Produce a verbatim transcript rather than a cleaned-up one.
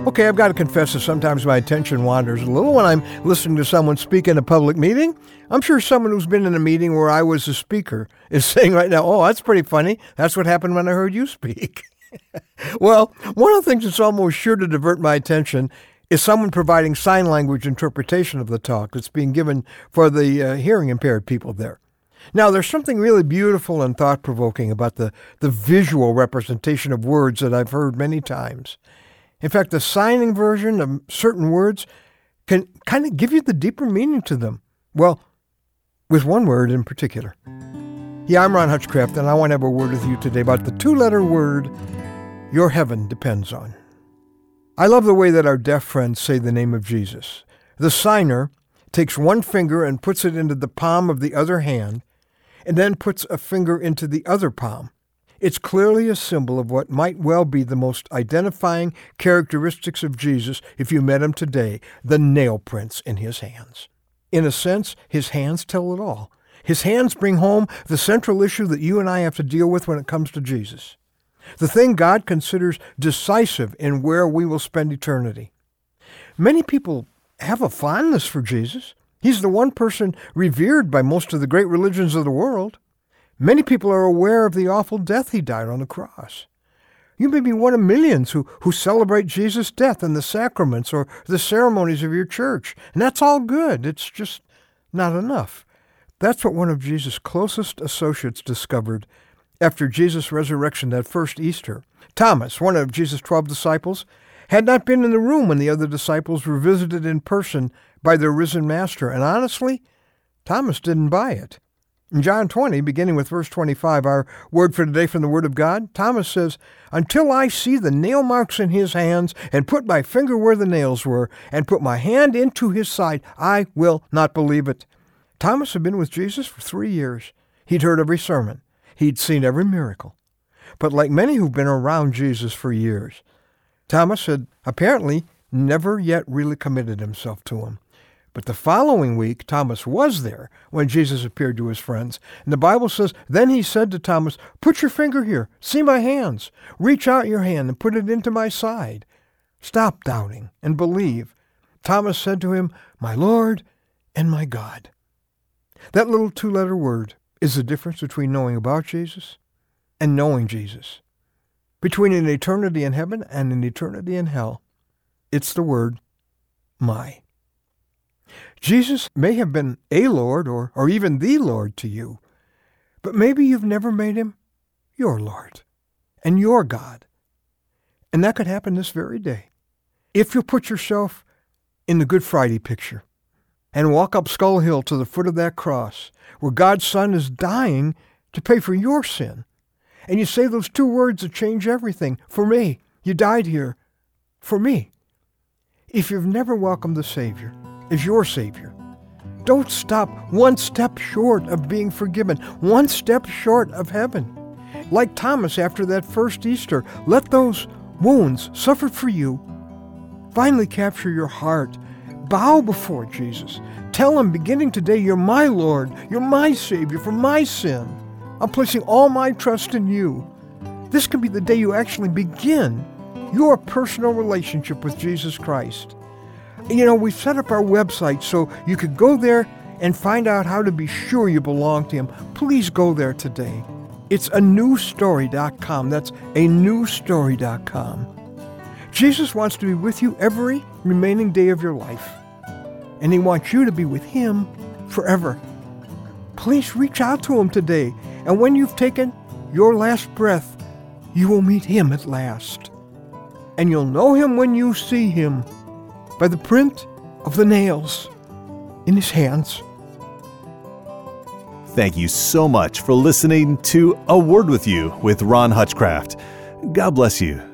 Okay, I've got to confess that sometimes my attention wanders a little when I'm listening to someone speak in a public meeting. I'm sure someone who's been in a meeting where I was the speaker is saying right now, oh, that's pretty funny. That's what happened when I heard you speak. Well, one of the things that's almost sure to divert my attention is someone providing sign language interpretation of the talk that's being given for the uh, hearing impaired people there. Now, there's something really beautiful and thought-provoking about the, the visual representation of words that I've heard many times. In fact, the signing version of certain words can kind of give you the deeper meaning to them. Well, with one word in particular. Yeah, I'm Ron Hutchcraft, and I want to have a word with you today about the two-letter word your heaven depends on. I love the way that our deaf friends say the name of Jesus. The signer takes one finger and puts it into the palm of the other hand, and then puts a finger into the other palm. It's clearly a symbol of what might well be the most identifying characteristics of Jesus if you met him today, the nail prints in his hands. In a sense, his hands tell it all. His hands bring home the central issue that you and I have to deal with when it comes to Jesus. The thing God considers decisive in where we will spend eternity. Many people have a fondness for Jesus. He's the one person revered by most of the great religions of the world. Many people are aware of the awful death he died on the cross. You may be one of millions who, who celebrate Jesus' death in the sacraments or the ceremonies of your church. And that's all good. It's just not enough. That's what one of Jesus' closest associates discovered after Jesus' resurrection that first Easter. Thomas, one of Jesus' twelve disciples, had not been in the room when the other disciples were visited in person by their risen master. And honestly, Thomas didn't buy it. In John twenty, beginning with verse twenty-five, our word for today from the Word of God, Thomas says, "Until I see the nail marks in his hands, and put my finger where the nails were, and put my hand into his side, I will not believe it." Thomas had been with Jesus for three years. He'd heard every sermon. He'd seen every miracle. But like many who've been around Jesus for years, Thomas had apparently never yet really committed himself to him. But the following week, Thomas was there when Jesus appeared to his friends. And the Bible says, then he said to Thomas, "Put your finger here. See my hands. Reach out your hand and put it into my side. Stop doubting and believe." Thomas said to him, "My Lord and my God." That little two-letter word is the difference between knowing about Jesus and knowing Jesus. Between an eternity in heaven and an eternity in hell. It's the word, my. Jesus may have been a Lord or, or even the Lord to you, but maybe you've never made him your Lord and your God. And that could happen this very day. If you'll put yourself in the Good Friday picture and walk up Skull Hill to the foot of that cross where God's Son is dying to pay for your sin. And you say those two words that change everything. For me. You died here. For me. If you've never welcomed the Savior as your Savior, don't stop one step short of being forgiven, one step short of heaven. Like Thomas after that first Easter, let those wounds suffered for you finally capture your heart. Bow before Jesus. Tell him, beginning today, you're my Lord, you're my Savior for my sin. I'm placing all my trust in you. This can be the day you actually begin your personal relationship with Jesus Christ. You know, we've set up our website so you could go there and find out how to be sure you belong to him. Please go there today. It's a new story dot com. That's a new story dot com. Jesus wants to be with you every remaining day of your life. And he wants you to be with him forever. Please reach out to him today. And when you've taken your last breath, you will meet him at last. And you'll know him when you see him by the print of the nails in his hands. Thank you so much for listening to A Word With You with Ron Hutchcraft. God bless you.